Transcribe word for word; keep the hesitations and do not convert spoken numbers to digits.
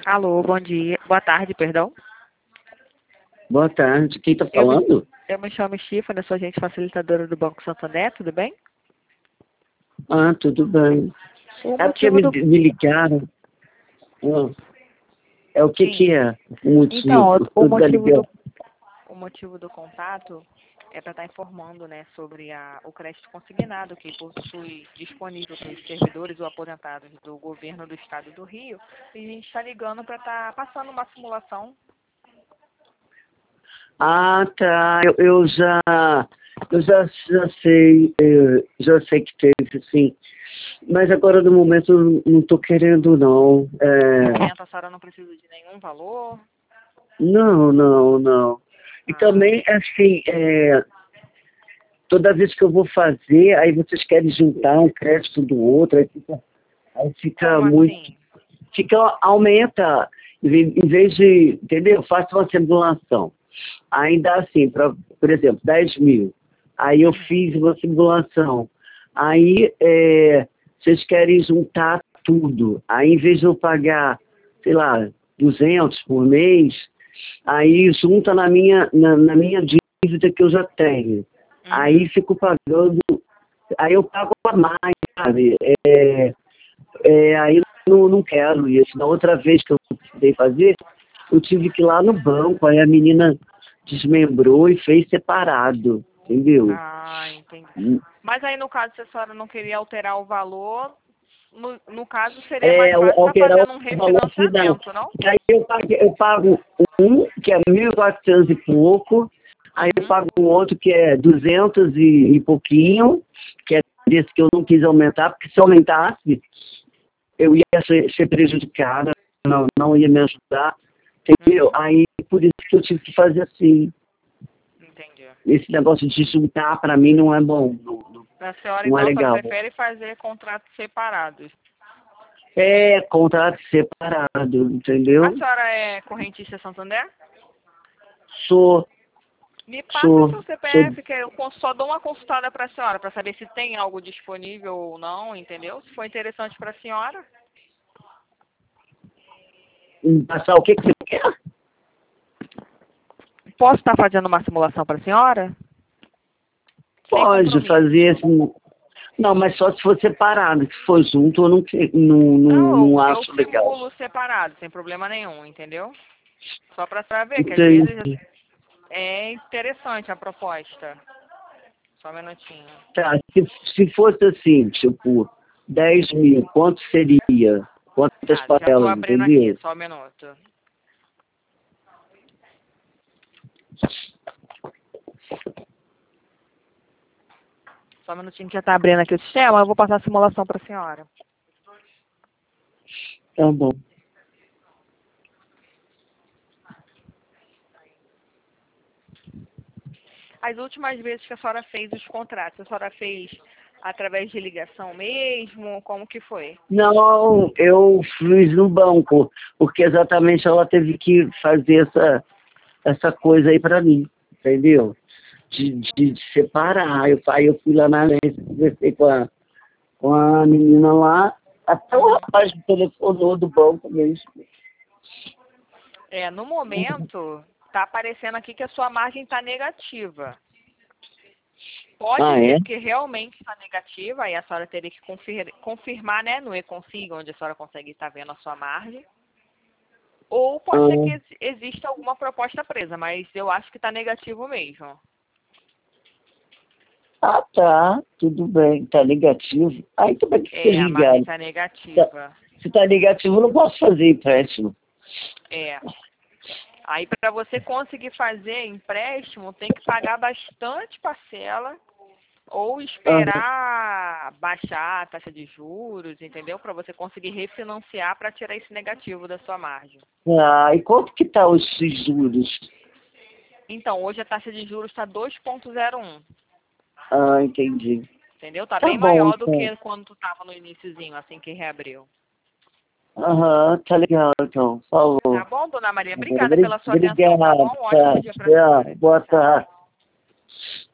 Alô, bom dia. Boa tarde, perdão. Boa tarde. Quem está Eu me, falando? eu me chamo Stephanie, sou agente facilitadora do Banco Santander, tudo bem? Ah, tudo bem. O É porque motivo me, do... me ligaram. Ah, é o que Sim. que é o Então, motivo o o da motivo do, ligação? o motivo do contato é para estar informando, né, sobre a, o crédito consignado que possui disponível para os servidores ou aposentados do governo do estado do Rio. E a gente está ligando para estar passando uma simulação. Ah, tá. Eu, eu já, eu já, já sei, eu já sei que teve, sim. Mas agora no momento eu não estou querendo, não. No É, momento a senhora não precisa de nenhum valor. não, não, não. E Ah, também, assim, é, toda vez que eu vou fazer, aí vocês querem juntar um crédito do outro, aí fica, aí fica como muito. assim? Fica, aumenta, em vez em vez de, entendeu? Faça uma simulação. Aí dá assim, pra, por exemplo, dez mil. Aí eu Uhum. fiz uma simulação. Aí é, vocês querem juntar tudo. Aí em vez de eu pagar, sei lá, duzentos por mês, aí junta na minha, na, na minha dívida que eu já tenho. Aí Uhum. fico pagando, aí eu pago a mais, sabe? É, é, aí não, não quero isso. Na outra vez que eu precisei fazer, eu tive que ir lá no banco, aí a menina desmembrou e fez separado, entendeu? Ah, entendi. Hum. Mas aí, no caso, se a senhora não queria alterar o valor, no, no caso, seria mais É, fácil estar alterar fazendo um o valor final. refinanciamento, não? Aí eu pago, eu pago um, que é mil e quatrocentos e pouco, aí eu Uhum. pago um outro que é duzentos e, e pouquinho, que é desse que eu não quis aumentar, porque se aumentasse, eu ia ser, ser prejudicada, não, não ia me ajudar, entendeu? Uhum. Aí por isso que eu tive que fazer assim. Entendi. Esse negócio de juntar para mim não é bom, não, não, A senhora, não é então, só legal. prefere fazer contratos separados. É contrato separado, A entendeu? senhora é correntista Santander? Sou, Me passa sou, seu sou. C P F, que eu cons- só dou uma consultada para a senhora, para saber se tem algo disponível ou não, entendeu? Se for interessante para a senhora. Passar o que que você quer? Posso estar fazendo uma simulação para a senhora? Sem Pode fazer compromisso. assim. Não, mas só se for separado. Se for junto, eu não, que- não, não, Não, não eu, eu acho legal. simulo separado, sem problema nenhum, entendeu? Só para senhora ver que às vezes Entendi. é interessante a proposta. Só um minutinho. Tá, se, se fosse assim, tipo, dez mil, quanto seria? Quantas Tá, já estou parcelas, abrindo aqui, entendeu? só um minuto. Só um minutinho que já está abrindo aqui o sistema, eu vou passar a simulação para a senhora. Tá bom. As últimas vezes que a senhora fez os contratos, a senhora fez através de ligação mesmo? Como que foi? Não, eu fiz no banco, porque exatamente ela teve que fazer essa, essa coisa aí pra mim, entendeu? De, de, de separar. Eu, aí eu fui lá na agência, conversei com a, com a menina lá, até o Uhum. rapaz me telefonou do banco mesmo. É, no momento, está aparecendo aqui que a sua margem está negativa. Pode Ah, é? ser que realmente está negativa, aí a senhora teria que confir- confirmar, né, no e-config, onde a senhora consegue estar vendo a sua margem. Ou pode ser que Ah, ex- exista alguma proposta presa, mas eu acho que está negativo mesmo. ah, tá, tudo bem, tá negativo. Aí como é que vocês É, a margem ligaram? está Tá- negativa. Se tá negativo, eu não posso fazer empréstimo. É. Aí para você conseguir fazer empréstimo, tem que pagar bastante parcela ou Aham. esperar baixar a taxa de juros, entendeu? Para você conseguir refinanciar para tirar esse negativo da sua margem. Ah, e quanto que tá os juros? Então, hoje a taxa de juros está dois vírgula zero um, Ah, entendi. entendeu? Tá Tá bem bom, maior do então. que quando tu estava no iniciozinho, assim que reabriu. Aham, tá legal, então. Falou. Tá bom, dona Maria? Obrigada Obri- pela sua atenção, tá Obrigado, bom? Um tá. ótimo dia para a Tchau. senhora. Boa Tchau. tarde.